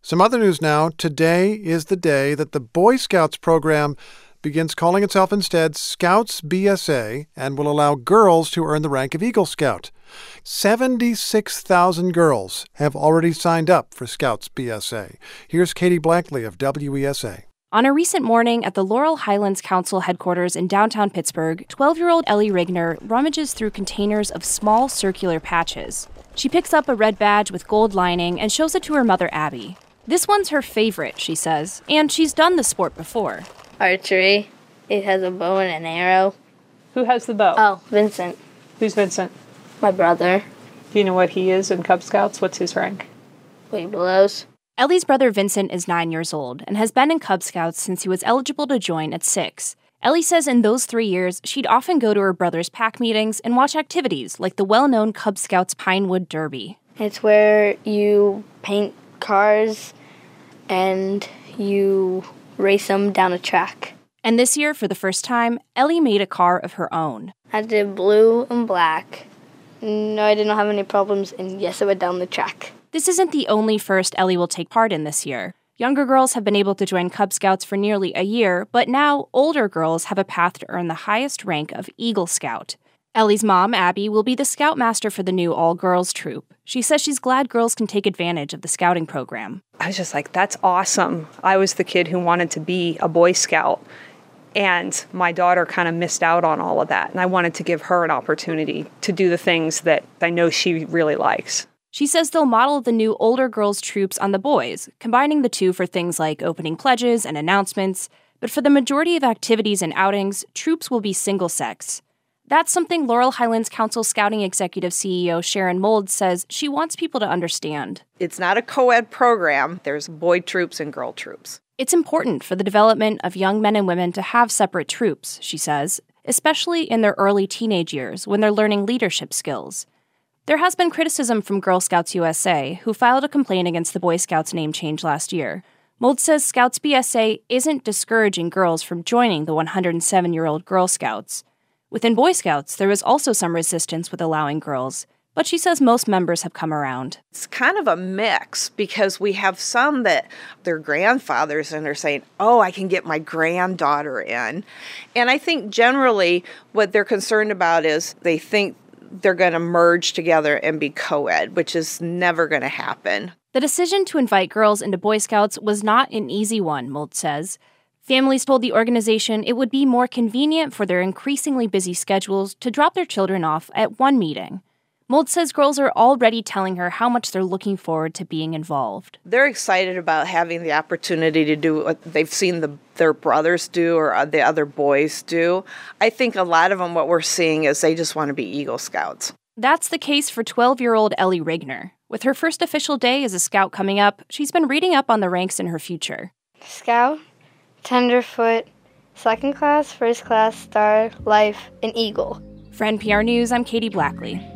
Some other news now. Today is the day that the Boy Scouts program begins calling itself instead Scouts BSA and will allow girls to earn the rank of Eagle Scout. 76,000 girls have already signed up for Scouts BSA. Here's Katie Blackley of WESA. On a recent morning at the Laurel Highlands Council headquarters in downtown Pittsburgh, 12-year-old Ellie Rigner rummages through containers of small circular patches. She picks up a red badge with gold lining and shows it to her mother, Abby. This one's her favorite, she says, and she's done the sport before. Archery. It has a bow and an arrow. Who has the bow? Oh, Vincent. Who's Vincent? My brother. Do you know what he is in Cub Scouts? What's his rank? Way belows. Ellie's brother Vincent is 9 years old and has been in Cub Scouts since he was eligible to join at 6. Ellie says in those 3 years, she'd often go to her brother's pack meetings and watch activities like the well-known Cub Scouts Pinewood Derby. It's where you paint cars and you race them down a track. And this year, for the first time, Ellie made a car of her own. I did blue and black. No, I didn't have any problems, and yes, I went down the track. This isn't the only first Ellie will take part in this year. Younger girls have been able to join Cub Scouts for nearly a year, but now older girls have a path to earn the highest rank of Eagle Scout. Ellie's mom, Abby, will be the scoutmaster for the new all-girls troop. She says she's glad girls can take advantage of the scouting program. I was just like, that's awesome. I was the kid who wanted to be a Boy Scout, and my daughter kind of missed out on all of that, and I wanted to give her an opportunity to do the things that I know she really likes. She says they'll model the new older girls' troops on the boys, combining the two for things like opening pledges and announcements, but for the majority of activities and outings, troops will be single-sex. That's something Laurel Highlands Council Scouting Executive CEO Sharon Mold says she wants people to understand. It's not a co-ed program. There's boy troops and girl troops. It's important for the development of young men and women to have separate troops, she says, especially in their early teenage years when they're learning leadership skills. There has been criticism from Girl Scouts USA, who filed a complaint against the Boy Scouts name change last year. Mold says Scouts BSA isn't discouraging girls from joining the 107-year-old Girl Scouts. Within Boy Scouts, there is also some resistance with allowing girls, but she says most members have come around. It's kind of a mix because we have some that they're grandfathers and they're saying, oh, I can get my granddaughter in. And I think generally what they're concerned about is they think they're going to merge together and be co-ed, which is never going to happen. The decision to invite girls into Boy Scouts was not an easy one, Mold says. Families told the organization it would be more convenient for their increasingly busy schedules to drop their children off at one meeting. Mold says girls are already telling her how much they're looking forward to being involved. They're excited about having the opportunity to do what they've seen their brothers do or the other boys do. I think a lot of them, what we're seeing is they just want to be Eagle Scouts. That's the case for 12-year-old Ellie Rigner. With her first official day as a scout coming up, she's been reading up on the ranks in her future. Scout, Tenderfoot, Second Class, First Class, Star, Life, and Eagle. For NPR News, I'm Katie Blackley.